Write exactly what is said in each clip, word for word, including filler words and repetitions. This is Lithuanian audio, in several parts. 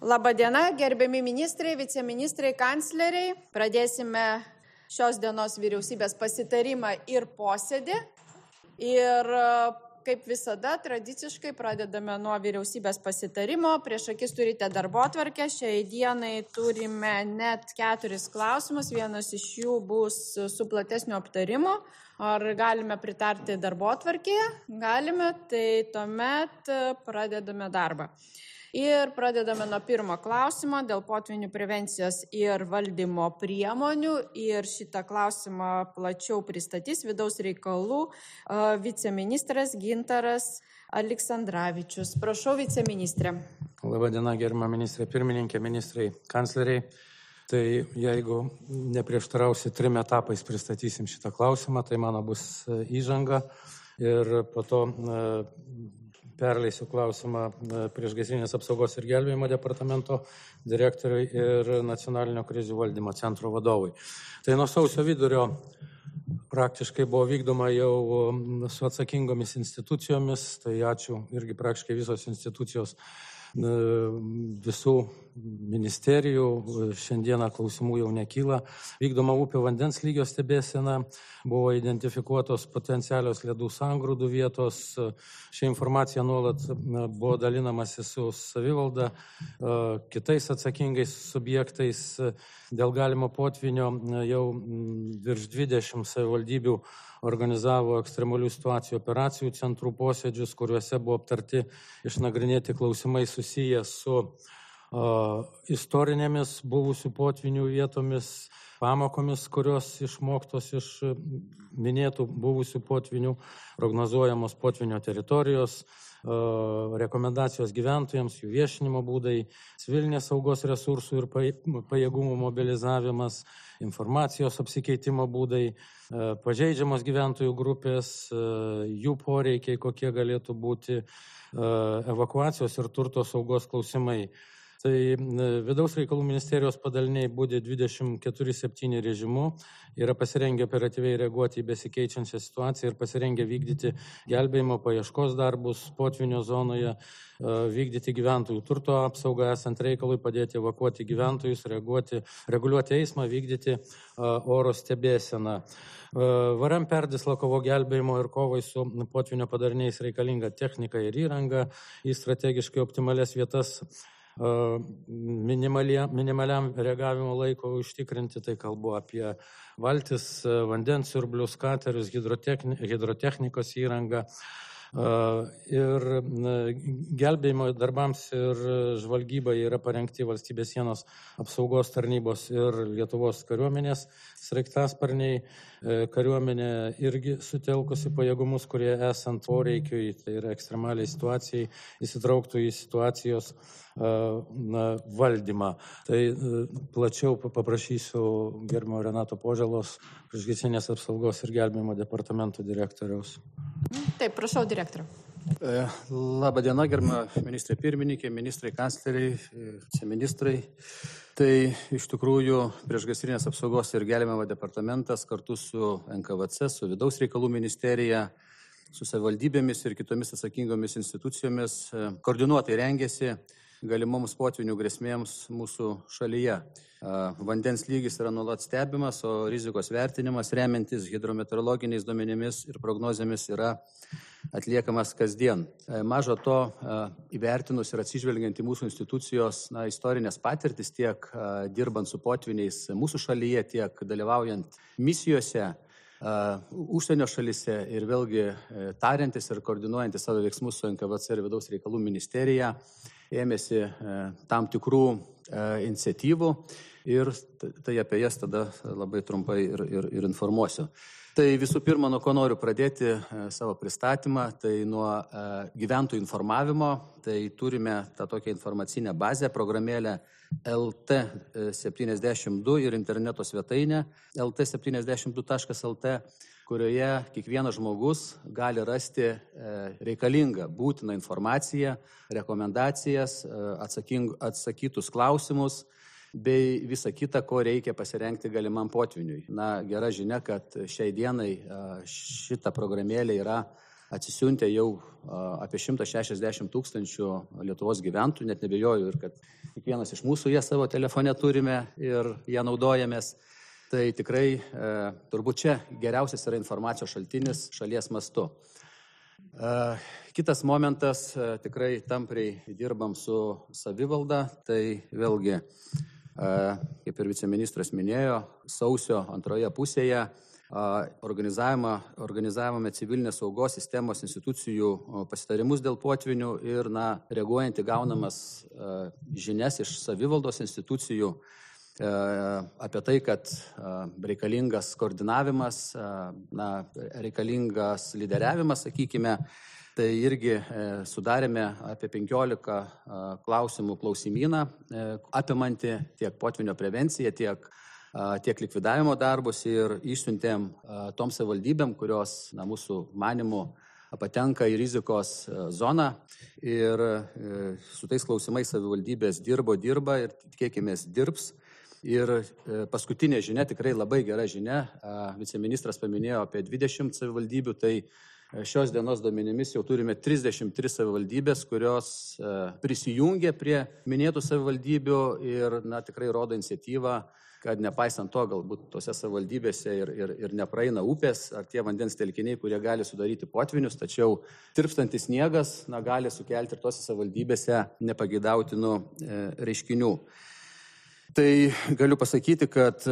Labadiena, gerbiami ministrai, viceministrai, kancleriai. Pradėsime šios dienos vyriausybės pasitarimą ir posėdį. Ir kaip visada, tradiciškai pradedame nuo vyriausybės pasitarimo. Prieš akis turite darbotvarkę. Šiai dienai turime net keturis klausimus. Vienas iš jų bus su platesniu aptarimu. Ar galime pritarti darbotvarkėje? Galime, tai tuomet pradedame darbą. Ir pradedame nuo pirmo klausimo dėl potvynių prevencijos ir valdymo priemonių. Ir šitą klausimą plačiau pristatys vidaus reikalų viceministras Gintaras Aleksandravičius. Prašau, viceministrė. Labadiena, gerbiama ministrė pirmininkė, ministrai, kancleriai. Tai jeigu neprieštarausi, trim etapais pristatysim šitą klausimą, tai mano bus įžanga ir po to perleisiu klausimą priešgaisrinės apsaugos ir gelbėjimo departamento direktoriui ir nacionalinio krizių valdymo centro vadovui. Tai nuo sausio vidurio praktiškai buvo vykdoma jau su atsakingomis institucijomis, tai ačiū irgi praktiškai visos institucijos visų ministerijų, šiandieną klausimų jau nekyla. Vykdoma upių vandens lygio stebėsena, buvo identifikuotos potencialios ledų sangrūdų vietos. Ši informacija nuolat buvo dalinamasi su savivalda, kitais atsakingais subjektais. Dėl galimo potvinio jau virš dvidešimt savivaldybių organizavo ekstremalių situacijų operacijų centrų posėdžius, kuriuose buvo aptarti išnagrinėti klausimai susiję su uh, istorinėmis buvusių potvinių vietomis, pamokomis, kurios išmoktos iš minėtų buvusių potvinių, prognozuojamos potvinio teritorijos, uh, rekomendacijos gyventojams, jų viešinimo būdai, civilinės saugos resursų ir pajėgumų mobilizavimas, informacijos apsikeitimo būdai, pažeidžiamos gyventojų grupės, jų poreikiai, kokie galėtų būti, evakuacijos ir turto saugos klausimai. Tai vidaus reikalų ministerijos padaliniai būdė dvidešimt keturi septyni režimu, yra pasirengę operatyviai reaguoti į besikeičiančią situaciją ir pasirengę vykdyti gelbėjimo paieškos darbus potvinio zonoje, vykdyti gyventojų turto apsaugą, esant reikalui padėti evakuoti gyventojus, reaguoti, reguliuoti eismą, vykdyti oro stebėseną. V R M perdislokavo gelbėjimo ir kovai su potvinio padariniais reikalinga technika ir įranga į strategiškai optimalias vietas minimaliam reagavimo laiko užtikrinti, tai kalbu apie valtis, vandens siurblius, katerius, hidrotechnikos įrangą. Ir gelbėjimo darbams ir žvalgybai yra parengti valstybės sienos apsaugos tarnybos ir Lietuvos kariuomenės sraigtasparniai. Kariuomenė irgi sutelkusi pajėgumus, kurie esant poreikiui, tai yra ekstremaliai situacijai, įsitrauktų į situacijos na, valdymą. Tai plačiau paprašysiu gerbiamo Renato Požėlos, priešgaisrinės apsaugos ir gelbėjimo departamento direktoriaus. Taip, prašau, direktoriau. Labadiena, gerbiama ministrė pirmininkė, ministrai, kancleriai, viceministrai. Tai iš tikrųjų priešgaisrinės apsaugos ir gelbėjimo departamentas kartu su N K V C, su vidaus reikalų ministerija, su savivaldybėmis ir kitomis atsakingomis institucijomis koordinuotai rengėsi galimoms potvinių grėsmėms mūsų šalyje. Vandens lygis yra nuolat stebimas, o rizikos vertinimas remiantis hidrometeorologiniais duomenimis ir prognozėmis yra atliekamas kasdien. Maža to, įvertinus ir atsižvelgiant į mūsų institucijos na, istorinės patirtis, tiek dirbant su potviniais mūsų šalyje, tiek dalyvaujant misijose, Uh, užsienio šalyse ir vėlgi uh, tariantis ir koordinuojantis savo veiksmus su N K V C ir vidaus reikalų ministerija, ėmėsi uh, tam tikrų uh, iniciatyvų ir tai apie jas tada labai trumpai ir, ir, ir informuosiu. Tai visų pirma, nuo ko noriu pradėti uh, savo pristatymą, tai nuo uh, gyventojų informavimo. Tai turime tą tokią informacinę bazę, programėlę L T septyniasdešimt du ir interneto svetainę L T septyniasdešimt du taškas L T, kurioje kiekvienas žmogus gali rasti reikalingą būtiną informaciją, rekomendacijas, atsakytus klausimus bei visą kitą, ko reikia pasirengti galimam potviniui. Na, gera žinia, kad šiai dienai šita programėlė yra atsisiuntė jau apie šimtas šešiasdešimt tūkstančių Lietuvos gyventojų, net nebejoju ir kad kiekvienas iš mūsų ją savo telefone turime ir ją naudojamės. Tai tikrai e, turbūt čia geriausias yra informacijos šaltinis šalies mastu. E, kitas momentas, e, tikrai tampriai dirbam su savivalda, tai vėlgi, e, kaip ir viceministras minėjo, sausio antroje pusėje Organizavimą, organizavome civilinės saugos sistemos institucijų pasitarimus dėl potvinių ir, na, reaguojant į gaunamas žinias iš savivaldos institucijų apie tai, kad reikalingas koordinavimas, na, reikalingas lyderiavimas, sakykime, tai irgi sudarėme apie penkiolika klausimų klausimyną, apimantį tiek potvinio prevenciją, tiek tiek likvidavimo darbus ir išsiuntėm toms savivaldybėm, kurios, na, mūsų manimų patenka į rizikos zoną. Ir su tais klausimais savivaldybės dirbo, dirba ir tikėkimės dirbs. Ir paskutinė žinia, tikrai labai gera žinia, viceministras paminėjo apie dvidešimt savivaldybių, tai šios dienos duomenimis jau turime trisdešimt tris savivaldybės, kurios prisijungė prie minėtų savivaldybių ir, na, tikrai rodo iniciatyvą, kad nepaisant to, galbūt tose savivaldybėse ir, ir, ir nepraeina upės ar tie vandens telkiniai, kurie gali sudaryti potvinius, tačiau tirpstantis sniegas, na, gali sukelti ir tose savivaldybėse nepageidautinų e, reiškinių. Tai galiu pasakyti, kad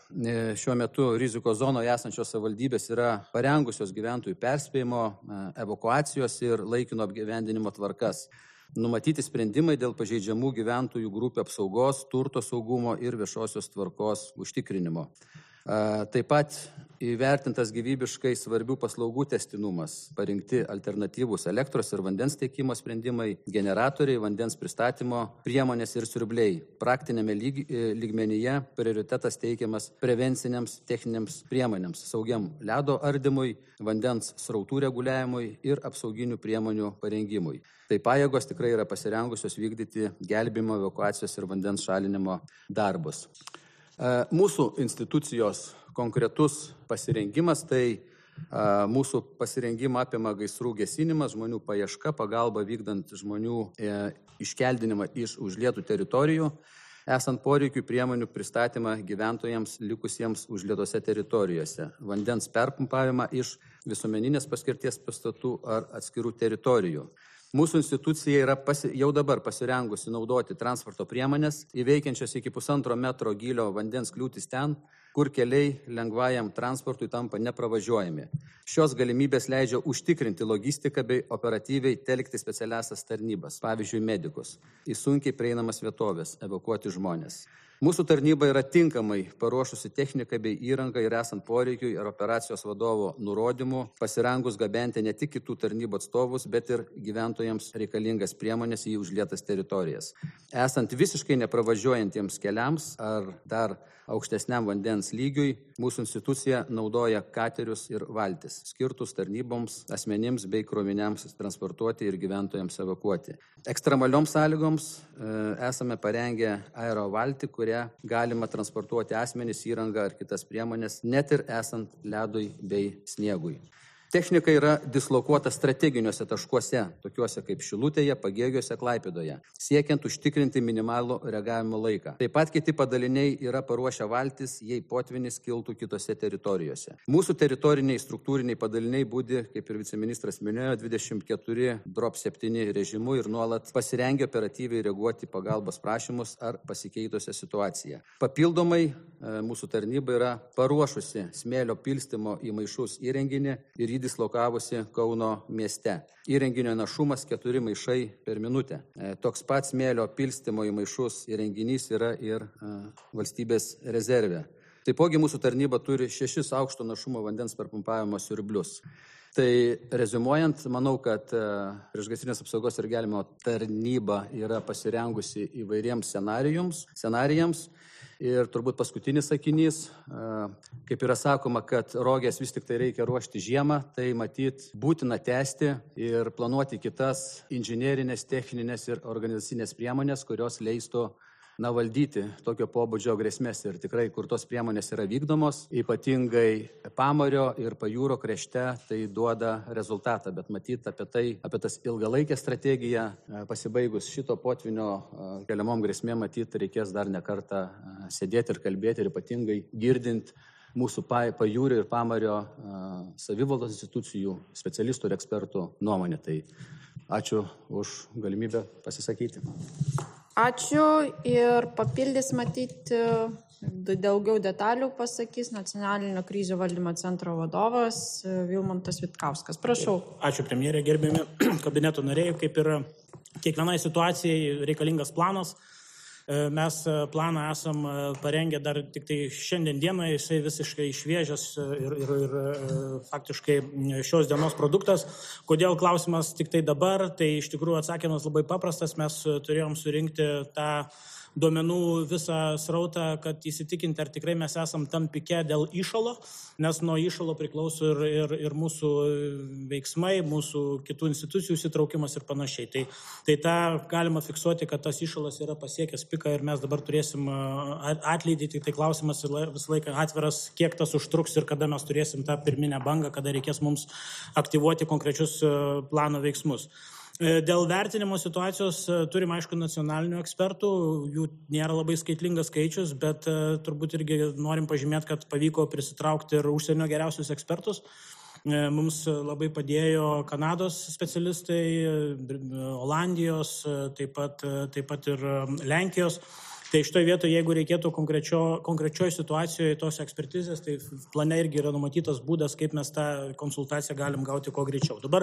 e, šiuo metu rizikos zonoje esančios savivaldybės yra parengusios gyventojų perspėjimo, e, evakuacijos ir laikino apgyvendinimo tvarkas. Numatyti sprendimai dėl pažeidžiamų gyventojų grupių apsaugos, turto saugumo ir viešosios tvarkos užtikrinimo. Taip pat įvertintas gyvybiškai svarbių paslaugų tęstinumas, parinkti alternatyvūs elektros ir vandens tiekimo sprendimai, generatoriai, vandens pristatymo priemonės ir siurbliai. Praktinėme lyg, lygmenyje prioritetas teikiamas prevenciniams techniniams priemonėms, saugiam ledo ardymui, vandens srautų reguliavimui ir apsauginių priemonių parengimui. Tai pajėgos tikrai yra pasirengusios vykdyti gelbėjimo, evakuacijos ir vandens šalinimo darbus. Mūsų institucijos konkretus pasirengimas, tai mūsų pasirengimą apima gaisrų gesinimas, žmonių paieška, pagalba vykdant žmonių iškeldinimą iš užlietų teritorijų, esant poreikių priemonių pristatymą gyventojams likusiems užlietose teritorijose, vandens perpumpavimą iš visuomeninės paskirties pastatų ar atskirų teritorijų. Mūsų institucija yra pasi, jau dabar pasirengusi naudoti transporto priemonės, įveikiančias iki pusantro metro gylio vandens kliūtis ten, kur keliai lengvajam transportui tampa nepravažiuojami. Šios galimybės leidžia užtikrinti logistiką bei operatyviai telkti specialiasias tarnybas, pavyzdžiui, medikus, į sunkiai prieinamas vietovės, evakuoti žmonės. Mūsų tarnyba yra tinkamai paruošusi techniką bei įrangą ir esant poreikiui ir operacijos vadovo nurodymų, pasirengus gabenti ne tik kitų tarnybų atstovus, bet ir gyventojams reikalingas priemonės į užlietas teritorijas. Esant visiškai nepravažiuojantiems keliams ar dar aukštesniam vandens lygiui, mūsų institucija naudoja katerius ir valtis, skirtus tarnyboms, asmenims bei kroviniams transportuoti ir gyventojams evakuoti. Ekstremalioms sąlygoms e, esame parengę aerovaltį, kurią galima transportuoti asmenys, įrangą ar kitas priemonės, net ir esant ledui bei sniegui. Technika yra dislokuota strateginiuose taškuose, tokiuose kaip Šilutėje, Pagėgiuose, Klaipėdoje, siekiant užtikrinti minimalų reagavimo laiką. Taip pat kiti padaliniai yra paruošę valtis, jei potvinis kiltų kitose teritorijose. Mūsų teritoriniai struktūriniai padaliniai būdi, kaip ir viceministras minėjo, dvidešimt keturi septyni režimu ir nuolat pasirengę operatyviai reaguoti pagalbos prašymus ar pasikeitusią situaciją. Papildomai mūsų tarnyba yra paruošusi smėlio pilstymo į maišus įrenginį ir dislokavusi Kauno mieste. Įrenginio našumas keturi maišai per minutę. Toks pat smėlio pilstymo į maišus įrenginys yra ir valstybės rezerve. Taipogi mūsų tarnyba turi šešis aukšto našumo vandens perpumpavimo siurblius. Tai reziumuojant, manau, kad priešgaisrinės apsaugos ir gelbėjimo tarnyba yra pasirengusi įvairiems scenarijams, scenarijams. Ir turbūt paskutinis sakinys, kaip yra sakoma, kad rogės vis tik tai reikia ruošti žiemą, tai matyt būtina tęsti ir planuoti kitas inžinerinės, techninės ir organizacinės priemonės, kurios leistų na, valdyti tokio pobūdžio grėsmės ir tikrai, kur tos priemonės yra vykdomos, ypatingai Pamario ir Pajūrio krašte, tai duoda rezultatą, bet matyt apie tai, apie tas ilgalaikę strategiją, pasibaigus šito potvinio keliamom grėsmėm, matyt, reikės dar ne kartą sėdėti ir kalbėti ir ypatingai girdint mūsų Pajūrio ir Pamario savivaldos institucijų, specialistų ir ekspertų nuomonę. Tai ačiū už galimybę pasisakyti. Ačiū ir papildys matyti daugiau detalių pasakys nacionalinio krizių valdymo centro vadovas Vilmantas Vitkauskas. Prašau. Ačiū premjerė, gerbiami kabineto nariai, kaip ir kiekvienai situacijai reikalingas planas. Mes planą esam parengę dar tik tai šiandien dieną, jisai visiškai šviežias ir, ir, ir faktiškai šios dienos produktas. Kodėl klausimas tik tai dabar? Tai iš tikrųjų atsakymas labai paprastas. Mes turėjom surinkti tą duomenų visą srautą, kad įsitikinti, ar tikrai mes esam tam pike dėl įšalo, nes nuo įšalo priklauso ir, ir, ir mūsų veiksmai, mūsų kitų institucijų įsitraukimas ir panašiai. Tai, tai tą galima fiksuoti, kad tas įšalas yra pasiekęs piką ir mes dabar turėsim atlydį, tai klausimas visą laiką atviras, kiek tas užtruks ir kada mes turėsim tą pirminę bangą, kada reikės mums aktyvuoti konkrečius plano veiksmus. Dėl vertinimo situacijos turim, aišku, nacionalinių ekspertų, jų nėra labai skaitlingas skaičius, bet turbūt irgi norim pažymėti, kad pavyko prisitraukti ir užsienio geriausius ekspertus. Mums labai padėjo Kanados specialistai, Olandijos, taip pat, taip pat ir Lenkijos. Tai šitoje vietoje, jeigu reikėtų konkrečioje situacijoje tos ekspertizės, tai plane irgi yra numatytas būdas, kaip mes tą konsultaciją galim gauti kuo greičiau. Dabar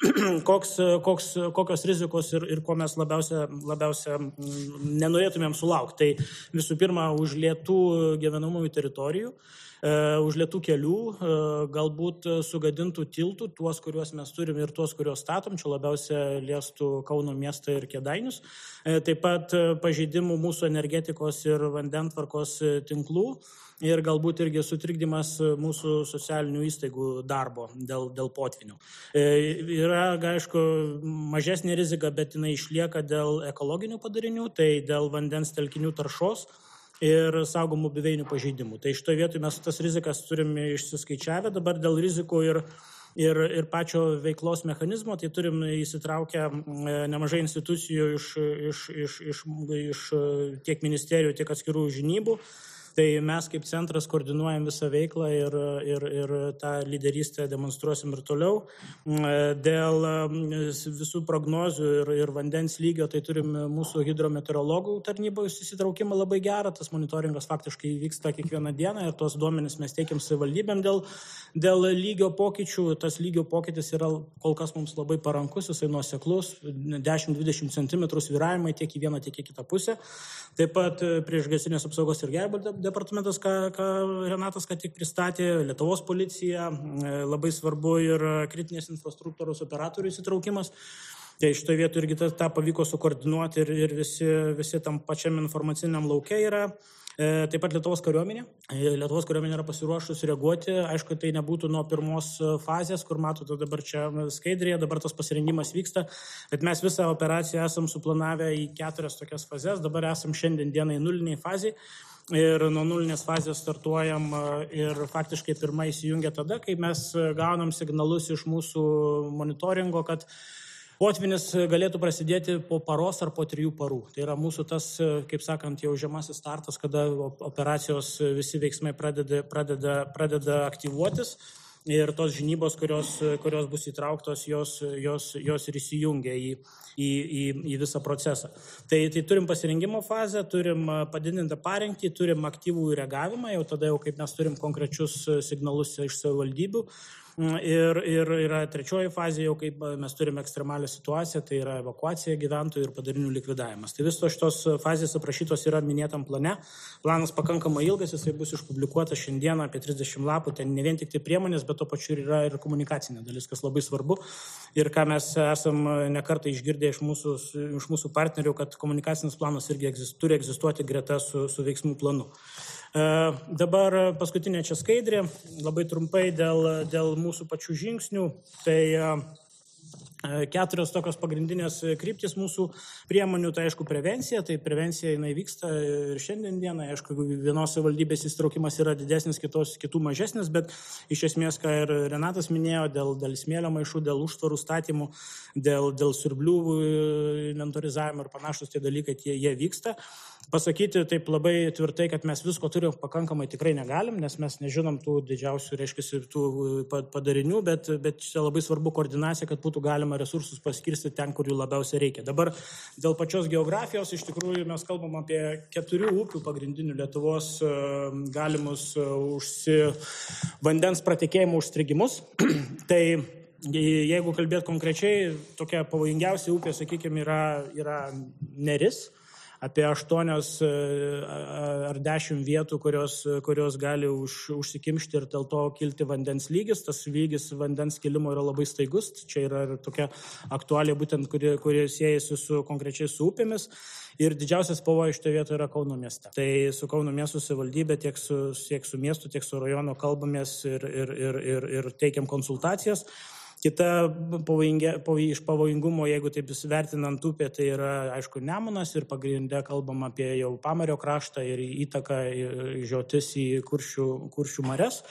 koks, koks, kokios rizikos ir, ir ko mes labiausia, labiausia nenorėtumėm sulaukti. Tai visų pirma, užlietų gyvenamųjų teritorijų, užlietų kelių, galbūt sugadintų tiltų, tuos, kuriuos mes turim ir tuos, kuriuos statom, čia labiausia liestų Kauno miestą ir Kėdainius. Taip pat pažeidimų mūsų energetikos ir vandentvarkos tinklų ir galbūt irgi sutrikdymas mūsų socialinių įstaigų darbo dėl, dėl potvinių. Yra, aišku, mažesnė rizika, bet jinai išlieka dėl ekologinių padarinių, tai dėl vandens telkinių taršos ir saugomų buveinių pažeidimų. Tai šitoje vietoje mes tas rizikas turime išsiskaičiavę. Dabar dėl rizikų ir, ir, ir pačio veiklos mechanizmo, tai turim įsitraukę nemažai institucijų iš, iš, iš, iš, iš tiek ministerijų, tiek atskirų žinybų. Tai mes kaip centras koordinuojam visą veiklą ir, ir, ir tą lyderystę demonstruosim ir toliau. Dėl visų prognozių ir, ir vandens lygio, tai turim mūsų hidrometeorologų tarnybos įsitraukimą labai gerą. Tas monitoringas faktiškai vyksta kiekvieną dieną ir tos duomenis mes teikiam savivaldybėm dėl, dėl lygio pokyčių. Tas lygio pokytis yra kol kas mums labai parankus, jisai nuoseklus, dešimt dvidešimt centimetrų svyravimai tiek į vieną, tiek į kitą pusę. Taip pat priešgaisrinės apsaugos ir gelbėjimo departamentas, ką, ką Renatas ką tik pristatė, Lietuvos policija, labai svarbu ir kritinės infrastruktūros operatorių įsitraukimas. Tai šitoje vietoje irgi tą, tą pavyko sukoordinuoti ir, ir visi, visi tam pačiam informaciniam lauke yra. Taip pat Lietuvos kariuomenė. Lietuvos kariuomenė yra pasiruošus reaguoti. Aišku, tai nebūtų nuo pirmos fazės, kur matote dabar čia skaidrėje, dabar tas pasirengimas vyksta, bet mes visą operaciją esam suplanavę į keturias tokias fazes. Dabar esam šiandien dienai nuliniai fazai. Ir nuo nulinės fazės startuojam ir faktiškai pirmai įsijungia tada, kai mes gaunam signalus iš mūsų monitoringo, kad potvynis galėtų prasidėti po paros ar po trijų parų. Tai yra mūsų tas, kaip sakant, jau žemasis startas, kada operacijos visi veiksmai pradeda, pradeda, pradeda aktyvuotis. Ir tos žinybos, kurios, kurios bus įtrauktos, jos, jos, jos ir įsijungia į, į, į, į visą procesą. Tai, tai turim pasirengimo fazę, turim padidintą parengtį, turim aktyvų reagavimą, jau tada jau kaip mes turim konkrečius signalus iš savivaldybių. Ir, ir yra trečioji fazė, jau kaip mes turime ekstremalią situaciją, tai yra evakuacija gyventojų ir padarinių likvidavimas. Tai visos šitos fazės aprašytos yra minėtam plane. Planas pakankamai ilgas, jisai bus išpublikuotas šiandieną apie trisdešimt lapų. Ten ne vien tik tai priemonės, bet to pačiu yra ir komunikacinė dalis, kas labai svarbu. Ir ką mes esam nekartą išgirdę iš mūsų, iš mūsų partnerių, kad komunikacinis planas irgi egzist, turi egzistuoti greta su, su veiksmų planu. Dabar paskutinė čia skaidrė, labai trumpai dėl, dėl mūsų pačių žingsnių. Tai Keturios tokios pagrindinės kryptis mūsų priemonių, tai aišku prevencija, tai prevencija jinai vyksta ir šiandien dieną, aišku, vienos valdybės įsitraukimas yra didesnis, kitos, kitų mažesnis, bet iš esmės, ką ir Renatas minėjo, dėl, dėl smėlio maišų, dėl užtvarų statymų, dėl, dėl siurblių inventorizavimo ir panašus tie dalykai, tie, jie vyksta. Pasakyti taip labai tvirtai, kad mes visko turim pakankamai tikrai negalim, nes mes nežinom tų didžiausių, reiškia, tų padarinių, bet, bet čia labai svarbu koordinacija, kad būtų galima resursus paskirsti ten, kur jų labiausiai reikia. Dabar dėl pačios geografijos, iš tikrųjų mes kalbam apie keturių upių pagrindinių Lietuvos galimus užsi vandens pratekėjimo užstrigimus. Tai jeigu kalbėt konkrečiai, tokia pavojingiausia upė, sakykime, yra, yra Neris. Apie aštuonios ar dešimt vietų, kurios, kurios gali už, užsikimšti ir dėl to kilti vandens lygis. Tas lygis vandens kilimo yra labai staigus. Čia yra tokia aktualija, būtent, kuri, kuri siejasi su konkrečiai su upėmis. Ir didžiausias pavojus šitoje vietoje yra Kauno mieste. Tai su Kauno miesto savivaldybė tiek su, tiek su miestu, tiek su rajonu kalbamės ir, ir, ir, ir, ir teikiam konsultacijas. Kita pavojingia, pavoj, iš pavojingumo, jeigu taip vertinant upė, tai yra, aišku, Nemunas ir pagrinde kalbam apie jau Pamario kraštą ir įtaką žiotis į Kuršių, Kuršių marias.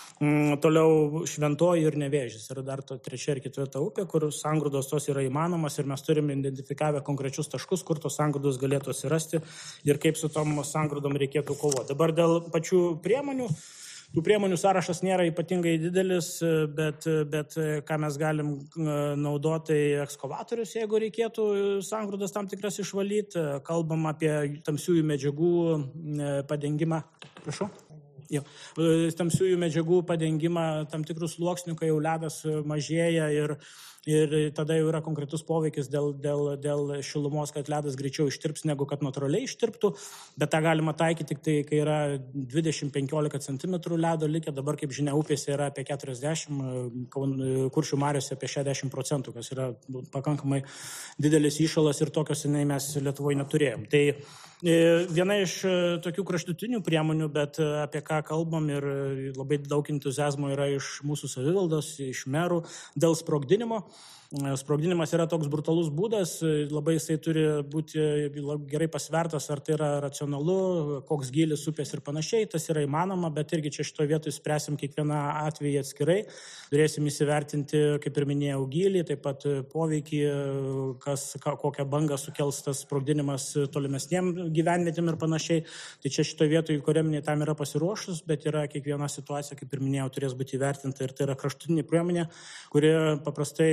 Toliau Šventoji ir Nevėžis yra dar to trečia ir ketvirta upė, kur sangrūdos tos yra įmanomas ir mes turime identifikavę konkrečius taškus, kur tos sangrūdos galėtų atsirasti ir kaip su tom sangrūdom reikėtų kovoti. Dabar dėl pačių priemonių. Tų priemonių sąrašas nėra ypatingai didelis, bet, bet ką mes galim naudoti ekskavatorius, jeigu reikėtų sangrūdas tam tikras išvalyti. Kalbam apie tamsiųjų medžiagų padengimą. Prašau. Jo. Tamsiųjų medžiagų padengimą tam tikrus sluoksnių, kai jau ledas mažėja ir Ir tada jau yra konkretus poveikis dėl, dėl, dėl šilumos, kad ledas greičiau ištirps, negu kad natūraliai ištirptų. Bet tą galima taikyti tik tai, kai yra dvidešimt penkiolika centimetrų ledo likę. Dabar, kaip žinia, upėse yra apie keturiasdešimt, Kuršių mariose apie šešiasdešimt procentų, kas yra pakankamai didelis įšalas ir tokios jinai mes Lietuvoje neturėjom. Tai viena iš tokių kraštutinių priemonių, bet apie ką kalbam ir labai daug entuziazmo yra iš mūsų savivaldos, iš merų, dėl sprogdinimo. Sprogdinimas yra toks brutalus būdas, labai jisai turi būti gerai pasvertas, ar tai yra racionalu, koks gilis upės ir panašiai, tas yra įmanoma, bet irgi čia šitoje vietoje spręsim kiekvieną atvejį atskirai, turėsim įsivertinti, kaip ir minėjau, gilį, taip pat poveikį, kas, kokią bangą sukels tas sprogdinimas tolimesniem gyvenvietėm ir panašiai. Tai čia šitoje vietoje kariuomenė tam yra pasiruošus, bet yra kiekviena situacija, kaip ir minėjau, turės būti įvertinta ir tai yra kraštutinė priemonė, kuri paprastai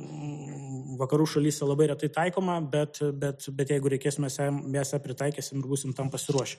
vakarų šalyse labai retai taikoma, bet, bet, bet jeigu reikės, mes ją pritaikysim ir būsim tam pasiruošę.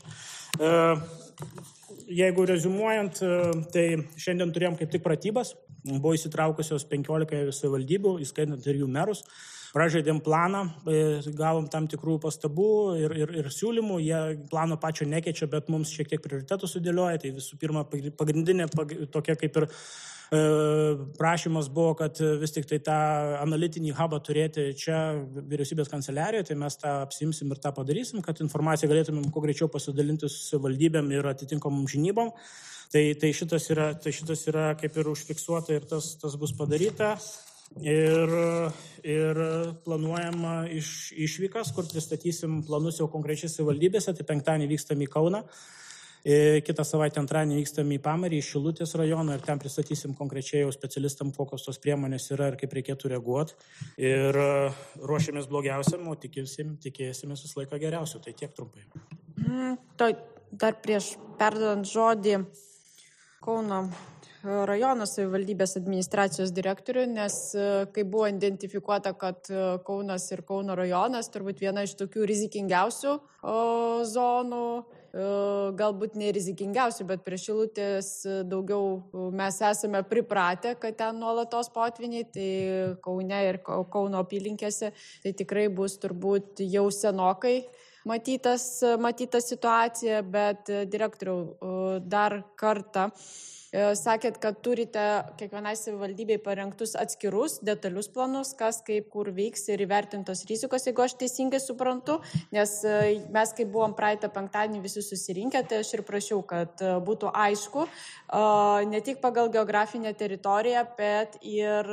Jeigu rezumuojant, tai šiandien turėjom kaip tik pratybas, buvo įsitraukusios penkiolika savivaldybių, įskaitant ir jų merus. Pražaidėm planą, gavom tam tikrų pastabų ir, ir, ir siūlymų, jie plano pačio nekeičia, bet mums šiek tiek prioritetų sudėlioja. Tai visų pirma, pagrindinė tokia kaip ir prašymas buvo, kad vis tik tai tą analitinį hubą turėti čia vyriausybės kanceliarijoje, tai mes tą apsimsim ir tą padarysim, kad informaciją galėtumėm kuo greičiau pasidalinti su valdybėm ir atitinkamom žinybom. Tai, tai, šitas yra, tai šitas yra kaip ir užfiksuota ir tas, tas bus padaryta. Ir, ir planuojama iš, išvykas, kur pristatysim planus jau konkrečiai savivaldybėse, tai penktadienį vykstam į Kauną. Kitą savaitę antradienį vykstam į Pamarį, į Šilutės rajoną ir ten pristatysim konkrečiai jau specialistam, kokios tos priemonės yra ir kaip reikėtų reaguoti. Ir ruošiamės blogiausiam, o tikėsim, tikėsimės visą laiką geriausių. Tai tiek trumpai. Mm, to, dar prieš perdodant žodį Kauno rajono savivaldybės administracijos direktoriui, nes kai buvo identifikuota, kad Kaunas ir Kauno rajonas turbūt viena iš tokių rizikingiausių o, zonų, galbūt nerizikingiausių, bet prie Šilutės daugiau mes esame pripratę, kad ten nuolatos potviniai, tai Kaune ir Kauno apylinkėse tai tikrai bus turbūt jau senokai matytas, matyta situacija, bet direktoriau dar kartą Sakėt, kad turite kiekvienai savivaldybei parengtus atskirus, detalius planus, kas kaip kur veiks ir įvertintos rizikos, jeigu aš teisingai suprantu, nes mes, kai buvom praeitą penktadienį visi susirinkę, tai aš ir prašiau, kad būtų aišku, ne tik pagal geografinę teritoriją, bet ir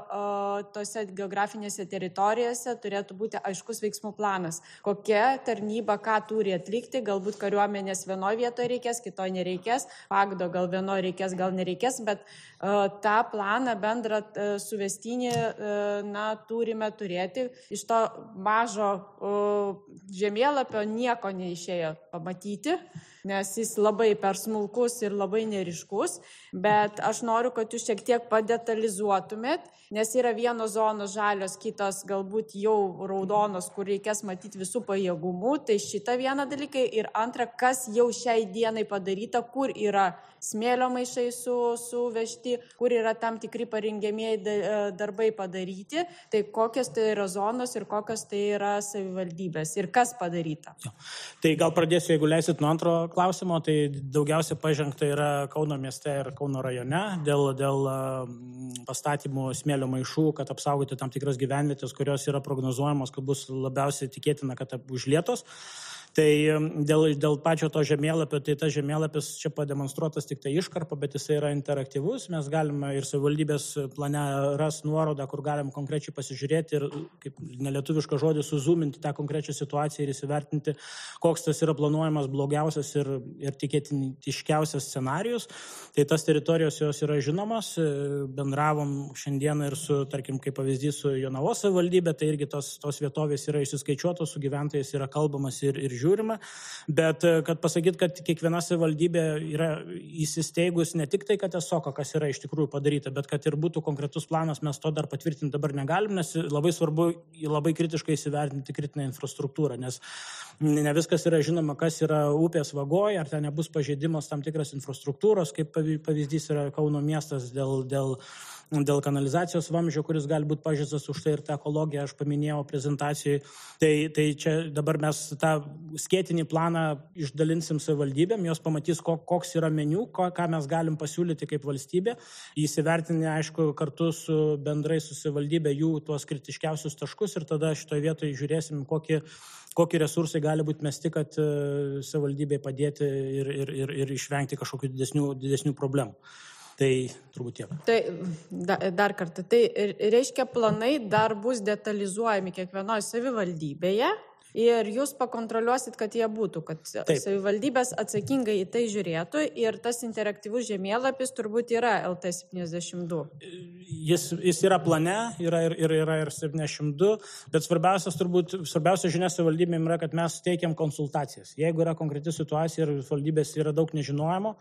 tose geografinėse teritorijose turėtų būti aiškus veiksmų planas. Kokia tarnyba ką turi atlikti, galbūt kariuomenės vienoje vietoje reikės, kitoje nereikės, pagdo gal vienoje reikės, gal nereikės, bet uh, tą planą bendrą uh, suvestinį uh, na, turime turėti. Iš to mažo uh, žemėlapio nieko neišėjo pamatyti, nes jis labai per smulkus ir labai neriškus, bet aš noriu, kad jūs šiek tiek padetalizuotumėt, nes yra vienos zonos žalios, kitos galbūt jau raudonos, kur reikės matyti visų pajėgumų, tai šitą vieną dalyką ir antrą, kas jau šiai dienai padaryta, kur yra smėlio maišai su, suvežti, kur yra tam tikri parengiamieji darbai padaryti, tai kokios tai yra zonos ir kokios tai yra savivaldybės ir kas padaryta. Jo. Tai gal pradėsiu, jeigu leisit nuo antro klausimo, tai daugiausia pažengta yra Kauno mieste ir Kauno rajone dėl, dėl pastatymų smėlio maišų, kad apsaugoti tam tikras gyvenvietės, kurios yra prognozuojamos, kad bus labiausiai tikėtina, kad užlietos. Tai dėl, dėl pačio to žemėlapio, tai tas žemėlapis čia pademonstruotas tik tai iškarpa, bet jisai yra interaktyvus. Mes galime ir savivaldybės plane ras nuorodą, kur galim konkrečiai pasižiūrėti ir, kaip nelietuvišką žodį, suzoominti tą konkrečią situaciją ir įsivertinti, koks tas yra planuojamas blogiausias ir, ir tikėtiniškiausias scenarijus. Tai tas teritorijos jos yra žinomos. Bendravom šiandieną ir su, tarkim, kaip pavyzdys, su Jonavos savivaldybė, tai irgi tos, tos vietovės yra išsiskaičiuotos, su gyventojais yra kalbamas ir, ir žiūrima, bet kad pasakyt, kad kiekviena savivaldybė yra įsisteigus ne tik tai, kad tiesiog, kas yra iš tikrųjų padaryta, bet kad ir būtų konkretus planas, mes to dar patvirtinti dabar negalim, nes labai svarbu labai kritiškai įsivertinti kritinę infrastruktūrą, nes ne viskas yra žinoma, kas yra upės vagoj, ar ten nebus pažeidimas tam tikras infrastruktūros, kaip pavyzdys yra Kauno miestas dėl, dėl dėl kanalizacijos vamzdžio, kuris gali būti pažeistas, už tai ir tą ekologiją aš paminėjau prezentacijai. Tai, tai čia dabar mes tą skėtinį planą išdalinsim savivaldybėm, jos pamatys, koks yra meniu, ką mes galim pasiūlyti kaip valstybė. Įsivertinę, aišku, kartu su bendrai su savivaldybė jų tuos kritiškiausius taškus ir tada šitoje vietoje žiūrėsim, kokį, kokie resursai gali būti mesti, kad savivaldybėje padėti ir, ir, ir, ir išvengti kažkokių didesnių, didesnių problemų. Tai turbūt tiek. Tai da, dar kartą, tai reiškia planai dar bus detalizuojami kiekvienoje savivaldybėje ir jūs pakontroliuosit, kad jie būtų, kad Taip. savivaldybės atsakingai į tai žiūrėtų ir tas interaktyvus žemėlapis turbūt yra L T septyniasdešimt du. Jis, jis yra plane, yra ir, ir, yra ir septyniasdešimt du, bet svarbiausias turbūt, svarbiausia žinia savivaldybėm yra, kad mes teikiam konsultacijas. Jeigu yra konkreti situacija ir valdybės yra daug nežinojimo,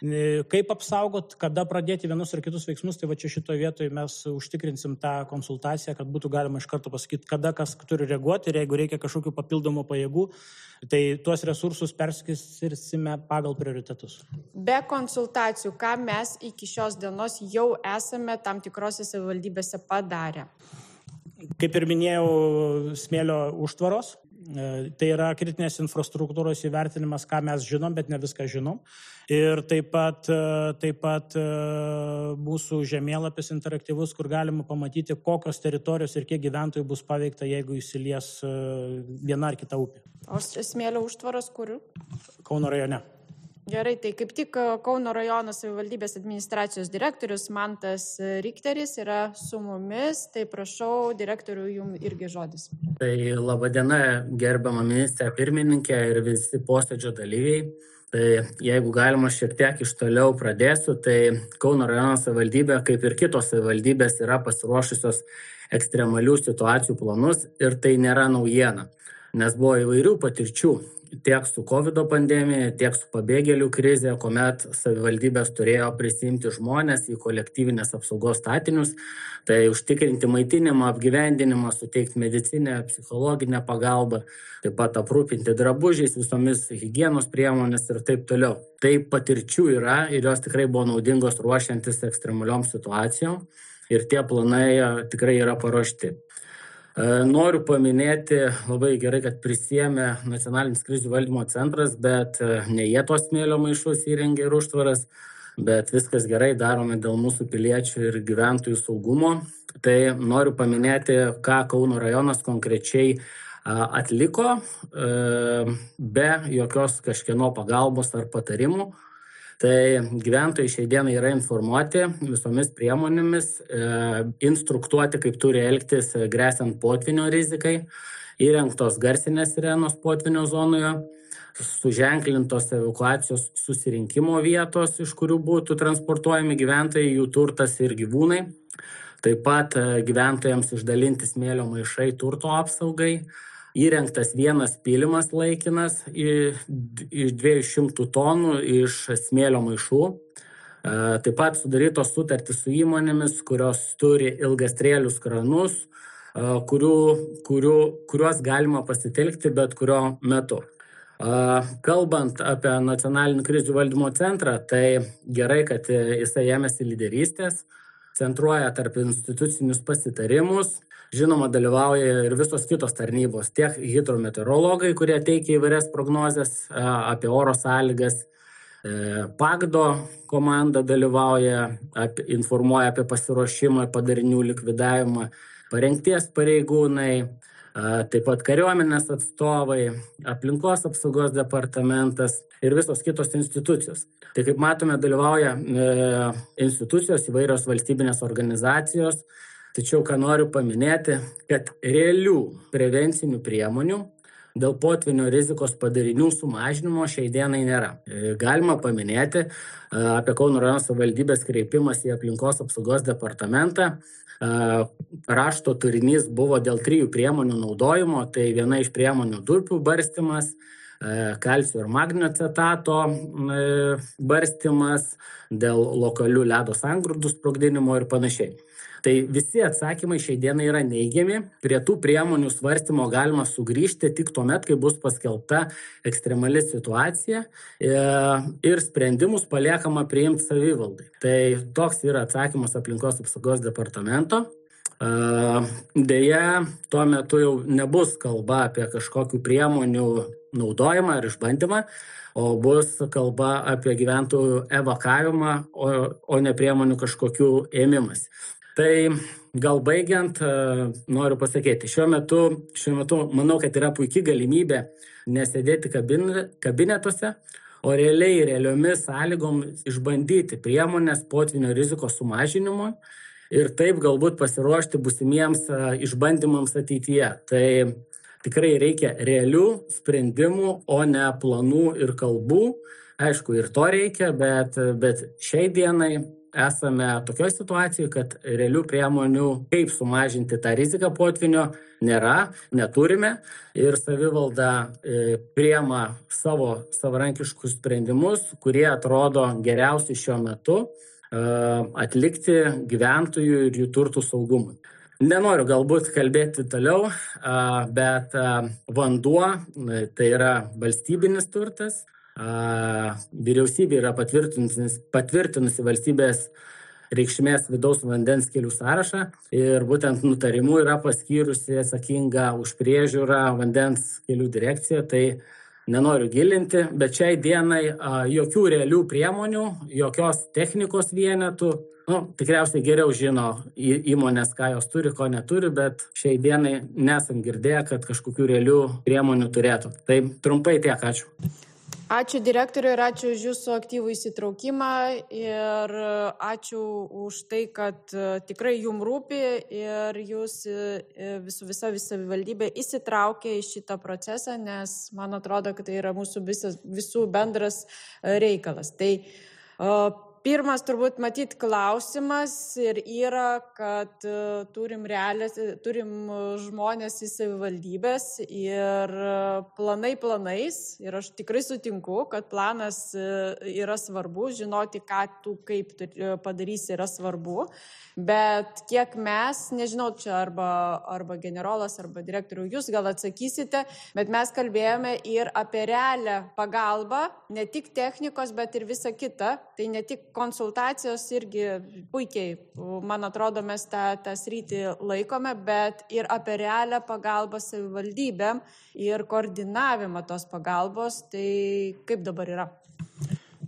kaip apsaugot, kada pradėti vienus ar kitus veiksmus, tai va čia šitoje vietoje mes užtikrinsim tą konsultaciją, kad būtų galima iš karto pasakyti, kada kas turi reaguoti ir jeigu reikia kažkokių papildomų pajėgų, tai tuos resursus perskirsime pagal prioritetus. Be konsultacijų, ką mes iki šios dienos jau esame tam tikrose savivaldybėse padarę? Kaip ir minėjau, smėlio užtvaros. Tai yra kritinės infrastruktūros įvertinimas, ką mes žinom, bet ne viską žinom. Ir taip pat, taip pat mūsų žemėlapis interaktyvus, kur galima pamatyti, kokios teritorijos ir kiek gyventojų bus paveikta, jeigu įsilies viena ar kita upė. O smėlio užtvaros kur? Kauno rajone. Gerai, tai kaip tik Kauno rajono savivaldybės administracijos direktorius Mantas Richteris yra su mumis, tai prašau, direktorių, jums irgi žodis. Tai laba diena, gerbiama ministrė pirmininkė ir visi posėdžio dalyviai. Tai jeigu galima šiek tiek iš toliau pradėsiu, tai Kauno rajono savivaldybė, kaip ir kitos savivaldybės, yra pasiruošusios ekstremalių situacijų planus ir tai nėra naujiena, nes buvo įvairių patirčių. Tiek su COVID pandemija, tiek su pabėgėlių krize, kuomet savivaldybės turėjo prisimti žmonės į kolektyvinės apsaugos statinius, tai užtikrinti maitinimą, apgyvendinimą, suteikti medicinę, psichologinę pagalbą, taip pat aprūpinti drabužiais, visomis higienos priemonės ir taip toliau. Tai patirčių yra ir jos tikrai buvo naudingos ruošiantis ekstremaliom situacijom ir tie planai tikrai yra paruošti. Noriu paminėti, labai gerai, kad prisiėmė Nacionalinis krizių valdymo centras, bet ne jie tos smėlio maišus įrengė ir užtvaras. bet viskas gerai, darome dėl mūsų piliečių ir gyventojų saugumo. Tai noriu paminėti, ką Kauno rajonas konkrečiai atliko be jokios kažkieno pagalbos ar patarimų. Tai gyventojai šiai dienai yra informuoti visomis priemonėmis, instruktuoti, kaip turi elgtis gresiant potvynio rizikai, įrengtos garsinės sirenos potvynio zonoje, suženklintos evakuacijos susirinkimo vietos, iš kurių būtų transportuojami gyventojai, jų turtas ir gyvūnai. Taip pat gyventojams išdalinti smėlio maišai turto apsaugai, įrengtas vienas pylimas laikinas iš dviejų šimtų tonų iš smėlio maišų. Taip pat sudarytos sutartys su įmonėmis, kurios turi ilgastrėlius kranus, kurių, kurių, kuriuos galima pasitelkti bet kurio metu. Kalbant apie nacionalinį krizių valdymo centrą, tai gerai, kad jisai ėmėsi lyderystės, centruoja tarp institucinius pasitarimus, žinoma, dalyvauja ir visos kitos tarnybos, tiek hidrometeorologai, kurie teikia įvairias prognozes apie oro sąlygas, Pagdo komanda dalyvauja, apie, informuoja apie pasiruošimą, padarinių likvidavimą, parengties pareigūnai, taip pat kariuomenės atstovai, aplinkos apsaugos departamentas ir visos kitos institucijos. Tai kaip matome, dalyvauja institucijos, įvairios valstybinės organizacijos, tačiau ką noriu paminėti, kad realių prevencinių priemonių dėl potvynio rizikos padarinių sumažinimo šiai dienai nėra. Galima paminėti apie Kauno rajono savivaldybės kreipimas į aplinkos apsaugos departamentą. Rašto turinys buvo dėl trijų priemonių naudojimo, tai viena iš priemonių durpių barstymas, kalcio ir magnio acetato barstymas, dėl lokalių ledo sangrūdų sprogdinimo ir panašiai. Tai visi atsakymai šiai dienai yra neigiami. Prie tų priemonių svarstymo galima sugrįžti tik tuomet, kai bus paskelbta ekstremali situacija ir sprendimus paliekama priimti savivaldai. Tai toks yra atsakymas aplinkos apsaugos departamento. Deja, tuo metu jau nebus kalba apie kažkokių priemonių naudojimą ar išbandymą, o bus kalba apie gyventojų evakavimą, o, o ne priemonių kažkokių ėmimas. Tai gal baigiant, noriu pasakyti, šiuo metu, šiuo metu manau, kad yra puikia galimybė nesėdėti kabinetuose, o realiai realiomis sąlygomis išbandyti priemonės potvynio rizikos sumažinimo ir taip galbūt pasiruošti būsimiems išbandymams ateityje. Tai tikrai reikia realių sprendimų, o ne planų ir kalbų. Aišku, ir to reikia, bet, bet šiai dienai esame tokioje situacijoje, kad realių priemonių, kaip sumažinti tą riziką potvynio, nėra, neturime ir savivalda priema savo savarankiškus sprendimus, kurie atrodo geriausiai šiuo metu atlikti gyventojų ir jų turtų saugumui. Nenoriu galbūt kalbėti toliau, bet vanduo tai yra valstybinis turtas. Vyriausybė yra patvirtinusi, patvirtinusi valstybės reikšmės vidaus vandens kelių sąrašą ir būtent nutarimu yra paskyrusi atsakingą už priežiūrą vandens kelių direkciją. Tai nenoriu gilinti, bet šiai dienai jokių realių priemonių, jokios technikos vienetų. Nu, tikriausiai geriau žino įmonės, ką jos turi, ko neturi, bet šiai dienai nesam girdėję, kad kažkokių realių priemonių turėtų. Tai trumpai tiek, ačiū. Ačiū direktoriui ir ačiū už jūsų aktyvų įsitraukimą ir ačiū už tai, kad tikrai jums rūpi ir jūs visų visa savivaldybė įsitraukė į šitą procesą, nes man atrodo, kad tai yra mūsų visas, visų bendras reikalas. Tai pirmas turbūt matyt klausimas ir yra, kad turim, realės, turim žmonės į savivaldybės ir planai planais ir aš tikrai sutinku, kad planas yra svarbu, žinoti, ką tu kaip padarysi yra svarbu, bet kiek mes, nežinau, čia arba, arba generolas, arba direktorių, jūs gal atsakysite, bet mes kalbėjome ir apie realią pagalbą, ne tik technikos, bet ir visa kita, tai ne tik konsultacijos irgi puikiai, man atrodo, mes tą, tą sritį laikome, bet ir apie realią pagalbą savivaldybėm ir koordinavimą tos pagalbos, tai kaip dabar yra?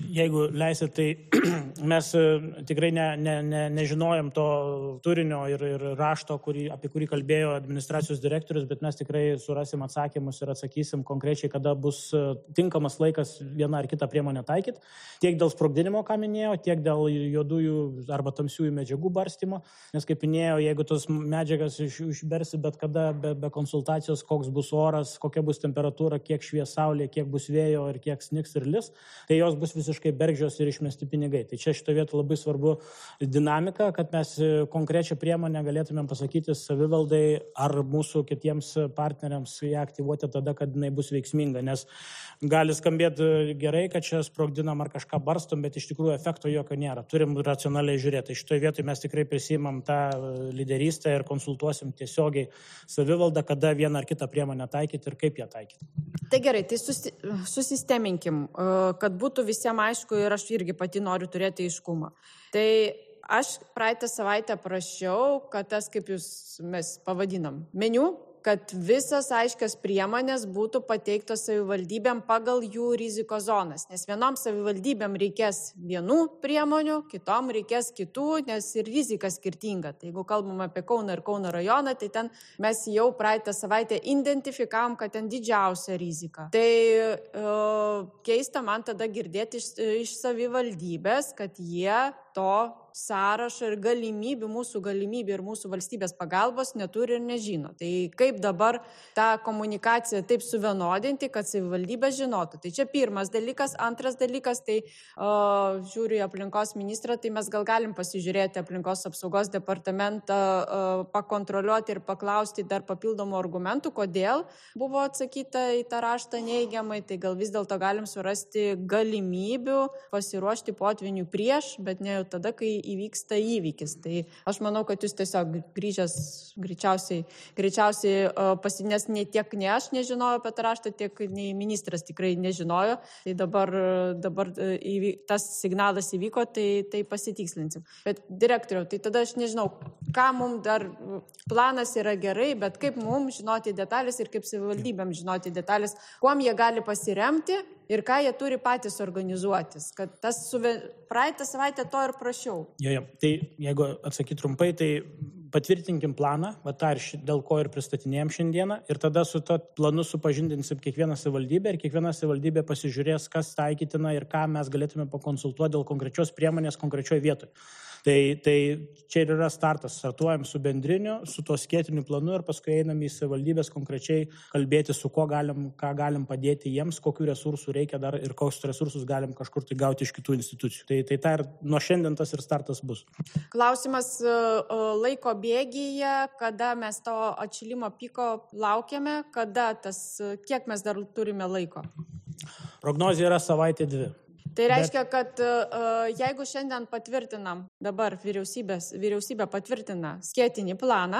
Jeigu leisit, tai mes tikrai ne, ne, ne, nežinojom to turinio ir, ir rašto, kurį, apie kurį kalbėjo administracijos direktorius, bet mes tikrai surasim atsakymus ir atsakysim konkrečiai, kada bus tinkamas laikas vieną ar kitą priemonę taikyti, tiek dėl sprogdinimo, ką minėjau, tiek dėl juodųjų arba tamsiųjų medžiagų barstymo, nes kaip minėjau, jeigu tos medžiagas išbersi bet kada be, be konsultacijos, koks bus oras, kokia bus temperatūra, kiek švies saulė, kiek bus vėjo ir kiek snigs ir lis, tai jos bus visiškai bergžios ir išmesti pinigai. Tai čia šito vietu labai svarbu dinamika, kad mes konkrečią priemonę galėtumėm pasakyti savivaldai ar mūsų kitiems partneriams ją aktyvuoti tada, kad jinai bus veiksminga, nes gali skambėti gerai, kad čia sprogdinam ar kažką barstom, bet iš tikrųjų efekto jokio nėra. Turim racionaliai žiūrėti. Šitoje vietoje mes tikrai prisimam tą lyderystę ir konsultuosim tiesiogiai savivaldą, kada vieną ar kitą priemonę taikyti ir kaip ją taikyti. Tai gerai, tai susi, susisteminkim, kad būtų visiems aišku ir aš irgi pati noriu turėti aiškumą. Tai aš praeitą savaitę prašiau, kad tas, kaip jūs mes pavadinam, meniu, kad visas aiškias priemonės būtų pateiktos savivaldybėm pagal jų rizikos zonas. Nes vienom savivaldybėm reikės vienų priemonių, kitom reikės kitų, nes ir rizika skirtinga. Tai jeigu kalbam apie Kauną ir Kauno rajoną, tai ten mes jau praeitą savaitę identifikavom, kad ten didžiausia rizika. Tai e, keista man tada girdėti iš, iš savivaldybės, kad jie to sąrašo ir galimybių, mūsų galimybių ir mūsų valstybės pagalbos neturi ir nežino. Tai kaip dabar tą komunikaciją taip suvienodinti, kad savivaldybė žinotų. Tai čia pirmas dalykas. Antras dalykas, tai uh, žiūriu į aplinkos ministrą, tai mes gal galim pasižiūrėti aplinkos apsaugos departamentą, uh, pakontroliuoti ir paklausti dar papildomų argumentų, kodėl buvo atsakyta į tą raštą neigiamai. Tai gal vis dėlto galim surasti galimybių pasiruošti potvinių prieš, bet ne jau tada, kai įvyksta įvykis. Tai aš manau, kad jūs tiesiog grįžęs greičiausiai, greičiausiai pasinės ne tiek ne aš nežinojau apie tą raštą, tiek nei ministras tikrai nežinojo. Tai dabar, dabar įvyk, tas signalas įvyko, tai, tai pasitikslinsim. Bet direktoriau, tai tada aš nežinau, ką mums dar planas yra gerai, bet kaip mums žinoti detalės ir kaip savivaldybėm žinoti detalės, kuom jie gali pasiremti ir ką jie turi patys organizuotis. Kad tas suve... praeitą savaitę to ir prašiau. Jo, jo. Tai jeigu atsakyti trumpai, tai patvirtinkim planą, va tą ir ši, dėl ko ir pristatinėjom šiandieną, ir tada su to planu supažindinsim kiekvieną savivaldybę ir kiekviena savivaldybė pasižiūrės, kas taikytina ir ką mes galėtume pakonsultuoti dėl konkrečios priemonės konkrečioje vietoje. Tai, tai čia ir yra startas. Startuojam su bendriniu, su to skėtiniu planu ir paskui einam į savivaldybės konkrečiai kalbėti, su ko galim, ką galim padėti jiems, kokių resursų reikia dar ir kokius resursus galim kažkur tai gauti iš kitų institucijų. Tai, tai ta ir nuo šiandien tas ir startas bus. Klausimas laiko bėgyje, kada mes to atšilimo piko laukiame, kada tas, kiek mes dar turime laiko? Prognozija yra savaitė dvi. Tai reiškia, kad uh, jeigu šiandien patvirtinam, dabar vyriausybė patvirtina skėtinį planą,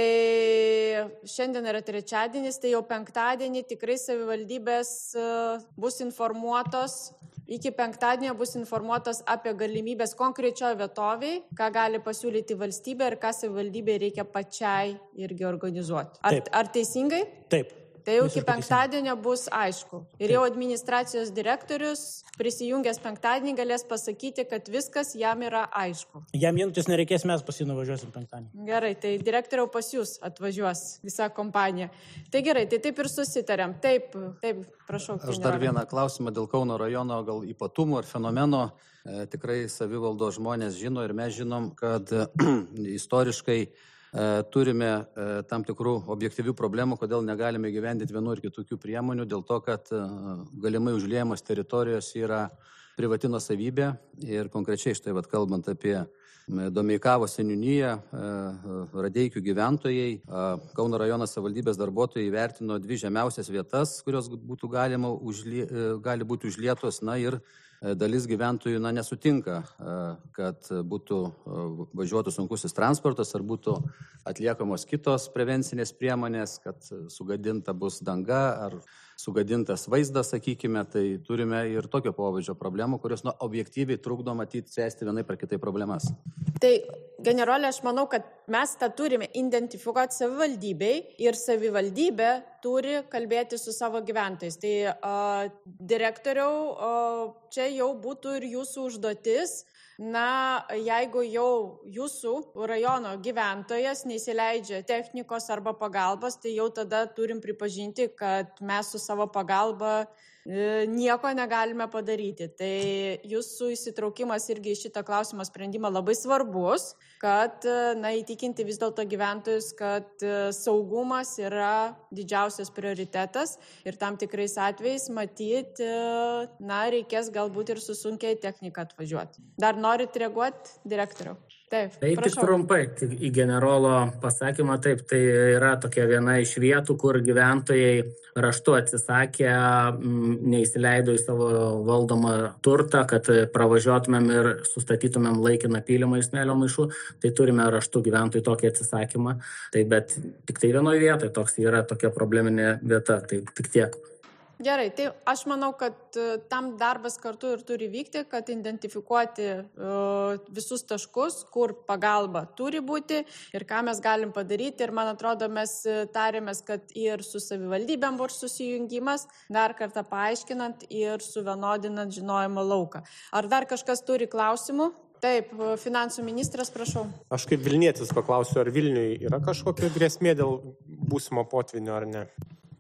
tai šiandien yra trečiadienis, tai jau penktadienį tikrai savivaldybės uh, bus informuotos, iki penktadienio bus informuotos apie galimybės konkrečioje vietoviai, ką gali pasiūlyti valstybė ir ką savivaldybė reikia pačiai irgi organizuoti. Ar, ar teisingai? Taip. Tai jau iki penktadienio bus aišku. Ir jau administracijos direktorius prisijungęs penktadienį galės pasakyti, kad viskas jam yra aišku. Jam jungtis nereikės, mes pas jį nuvažiuosim penktadienį. Gerai, tai direktoriau pas jūs atvažiuos visa kompanija. Tai gerai, tai taip ir susitarėm. Taip, taip, prašau. Aš dar vieną klausimą dėl Kauno rajono gal ypatumų ar fenomeno. E, tikrai savivaldos žmonės žino ir mes žinom, kad istoriškai turime tam tikrų objektyvių problemų, kodėl negalime gyvendinti vienų ir kitokių priemonių, dėl to, kad galimai užliejamos teritorijos yra privati nuosavybė ir konkrečiai štai vat, kalbant apie Domeikavos seniūniją, Radeikių gyventojai, Kauno rajono savivaldybės darbuotojai įvertino dvi žemiausias vietas, kurios būtų galima užlie, gali būti užlietos, na ir dalis gyventojų na, nesutinka, kad būtų važiuotų sunkusis transportas ar būtų atliekamos kitos prevencinės priemonės, kad sugadinta bus danga ar sugadintas vaizdas, sakykime, tai turime ir tokio pobūdžio problemų, kurios nu, objektyviai trukdo matyti spręsti vienai per kitai problemas. Tai generolė, aš manau, kad mes tą turime identifikuoti savivaldybei ir savivaldybė turi kalbėti su savo gyventojais. Tai uh, direktoriau, uh, čia jau būtų ir jūsų užduotis. Na, jeigu jau jūsų rajono gyventojas neįsileidžia technikos arba pagalbos, tai jau tada turim pripažinti, kad mes su savo pagalba nieko negalime padaryti. Tai jūsų įsitraukimas irgi į šitą klausimą sprendimą labai svarbus, kad na, įtikinti vis dėlto gyventojus, kad saugumas yra didžiausias prioritetas ir tam tikrais atvejais matyti, na, reikės galbūt ir su sunkiai technika atvažiuoti. Dar norit reaguoti, direktoriau? Taip, tai tik trumpai, tik į generolo pasakymą, taip, tai yra tokia viena iš vietų, kur gyventojai raštu atsisakė, m, neįsileido į savo valdomą turtą, kad pravažiuotumėm ir sustatytumėm laikiną pylimą iš smėlio maišų, tai turime raštu gyventojų tokį atsisakymą, tai bet tik tai vienoje vietoje toks yra tokia probleminė vieta, tai tik tiek. Gerai, tai aš manau, kad tam darbas kartu ir turi vykti, kad identifikuoti uh, visus taškus, kur pagalba turi būti ir ką mes galim padaryti. Ir man atrodo, mes tarėmės, kad ir su savivaldybėm bus susijungimas, dar kartą paaiškinant ir suvienodinant žinojimo lauką. Ar dar kažkas turi klausimų? Taip, finansų ministras, prašau. Aš kaip Vilnietis paklausiu, ar Vilniui yra kažkokia grėsmė dėl būsimo potvinio ar ne?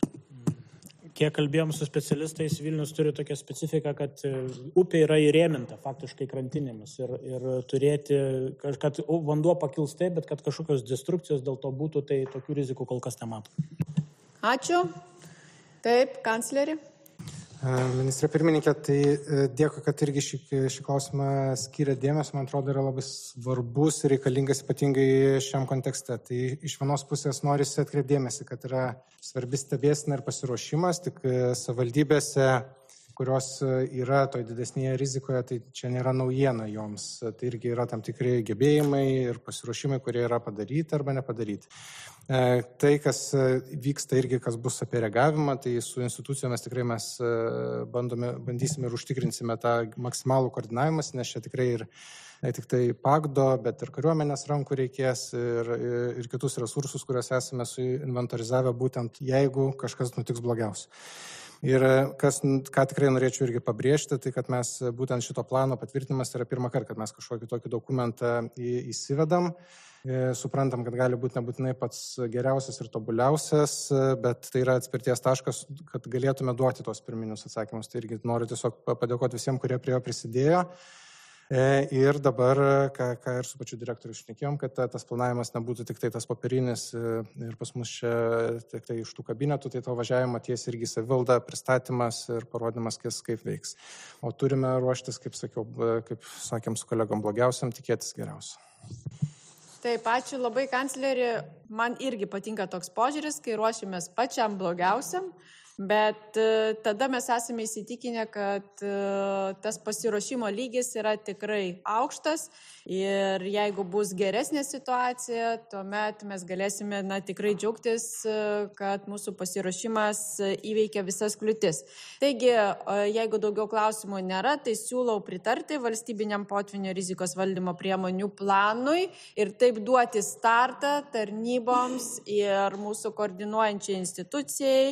Kiek kalbėjom su specialistais, Vilnius turi tokią specifiką, kad upė yra įrėminta faktiškai krantinėmis ir, ir turėti, kad vanduo pakils taip, bet kad kažkokios destrukcijos dėl to būtų, tai tokių rizikų kol kas nemato. Ačiū. Taip, kancleri. Ministrė pirmininkė, tai dėkui, kad irgi šį, šį klausimą skiria dėmesio, man atrodo, yra labai svarbus ir reikalingas ypatingai šiam kontekste. Tai iš vienos pusės norisi atkreipdėmėsi, kad yra svarbi stebėsena ir pasiruošimas, tik savivaldybėse, kurios yra toj didesnėje rizikoje, tai čia nėra naujiena joms. Tai irgi yra tam tikri gebėjimai ir pasiruošimai, kurie yra padaryti arba nepadaryti. Tai, kas vyksta irgi, kas bus apie reagavimą, tai su institucijomis tikrai mes bandome, bandysime ir užtikrinsime tą maksimalų koordinavimą, nes čia tikrai ir ne tik tai pagdo, bet ir kariuomenės rankų reikės ir, ir kitus resursus, kuriuos esame suinventorizavę būtent jeigu kažkas nutiks blogiausia. Ir kas, ką tikrai norėčiau irgi pabrėžti, tai kad mes būtent šito plano patvirtinimas yra pirmą kartą, kad mes kažkokį tokį dokumentą į, įsivedam. Suprantam, kad gali būti nebūtinai pats geriausias ir tobuliausias, bet tai yra atspirties taškas, kad galėtume duoti tos pirminius atsakymus. Tai irgi noriu tiesiog padėkoti visiems, kurie prie jo prisidėjo. Ir dabar, ką, ką ir su pačiu direktoriu šnekėjom, kad tas planavimas nebūtų tik tai tas popierinis ir pas mus čia tik tai iš tų kabinetų, tai to važiavimo ties irgi savivalda, pristatymas ir parodymas, kas kaip veiks. O turime ruoštis, kaip sakiau, kaip sakėm su kolegom, blogiausiam, tikėtis geriausiam. Taip, ačiū labai, kancleri. Man irgi patinka toks požiūris, kai ruošimės pačiam blogiausiam, bet tada mes esame įsitikinę, kad tas pasiruošimo lygis yra tikrai aukštas ir jeigu bus geresnė situacija, tuomet mes galėsime na, tikrai džiaugtis, kad mūsų pasiruošimas įveikia visas kliūtis. Taigi, jeigu daugiau klausimų nėra, tai siūlau pritarti valstybiniam potvinio rizikos valdymo priemonių planui ir taip duoti startą tarnyboms ir mūsų koordinuojančiai institucijai,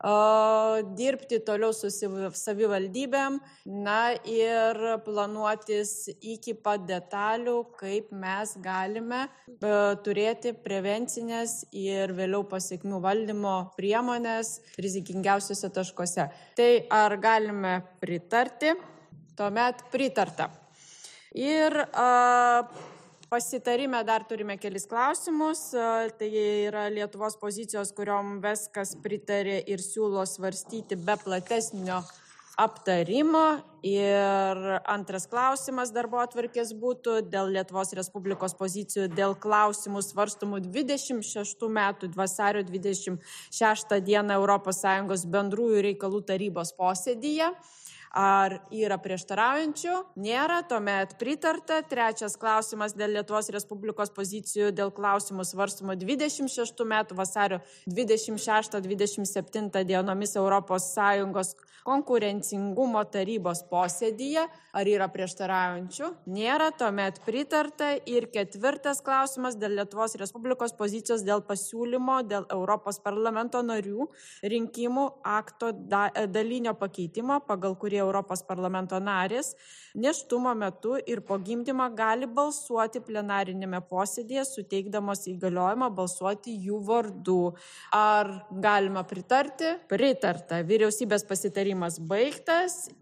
dirbti toliau su savivaldybėm, na ir planuotis iki pat detalių, kaip mes galime turėti prevencinės ir vėliau pasekmių valdymo priemonės rizikingiausiuose taškuose. Tai ar galime pritarti? Tuomet pritarta. Ir a, pasitarime dar turime kelis klausimus. Tai yra Lietuvos pozicijos, kuriom viskas pritarė ir siūlo svarstyti be platesnio aptarimo. Ir antras klausimas darbo atvarkės būtų dėl Lietuvos Respublikos pozicijų dėl klausimų svarstomų dvidešimt šeštų metų vasario dvidešimt šeštą dieną Europos Sąjungos bendrųjų reikalų tarybos posėdyje. Ar yra prieštaraujančių? Nėra, tuomet pritarta. Trečias klausimas dėl Lietuvos Respublikos pozicijų dėl klausimų svarstymo dvidešimt šeštų metų vasario dvidešimt šeštą dvidešimt septintą dienomis Europos Sąjungos konkurencingumo tarybos posėdyje. Ar yra prieštaraujančių? Nėra, tuomet pritarta. Ir ketvirtas klausimas dėl Lietuvos Respublikos pozicijos dėl pasiūlymo dėl Europos parlamento narių rinkimų akto da, dalinio pakeitimo, pagal kurį Europos parlamento narės nėštumo metu ir po gimdymo gali balsuoti plenarinėme posėdėje, suteikdamos įgaliojimą balsuoti jų vardu. Ar galima pritarti? Pritarta. Vyriausybės pasitarimas baigtas